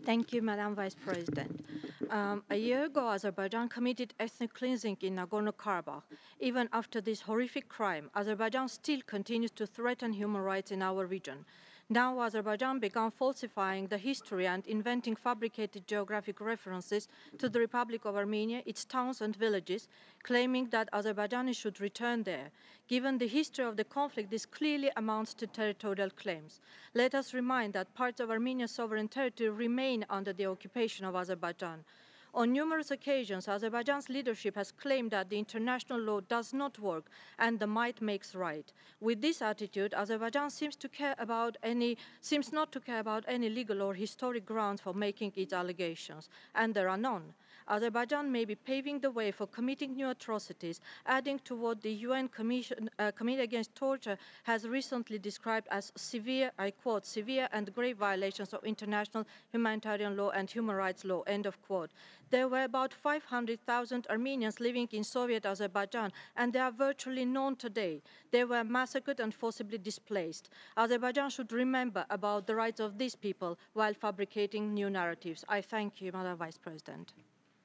Thank you, Madam Vice President. A year ago, Azerbaijan committed ethnic cleansing in Nagorno-Karabakh. Even after this horrific crime, Azerbaijan still continues to threaten human rights in our region. Now, Azerbaijan began falsifying the history and inventing fabricated geographic references to the Republic of Armenia, its towns and villages, claiming that Azerbaijanis should return there. Given the history of the conflict, this clearly amounts to territorial claims. Let us remind that parts of Armenia's sovereign territory remain under the occupation of Azerbaijan. On numerous occasions, Azerbaijan's leadership has claimed that the international law does not work and the might makes right. With this attitude, Azerbaijan seems not to care about any legal or historic grounds for making its allegations, and there are none. Azerbaijan may be paving the way for committing new atrocities, adding to what the UN Committee Against Torture has recently described as severe, I quote, severe and grave violations of international humanitarian law and human rights law, end of quote. There were about 500,000 Armenians living in Soviet Azerbaijan, and they are virtually known today. They were massacred and forcibly displaced. Azerbaijan should remember about the rights of these people while fabricating new narratives. I thank you, Madam Vice President.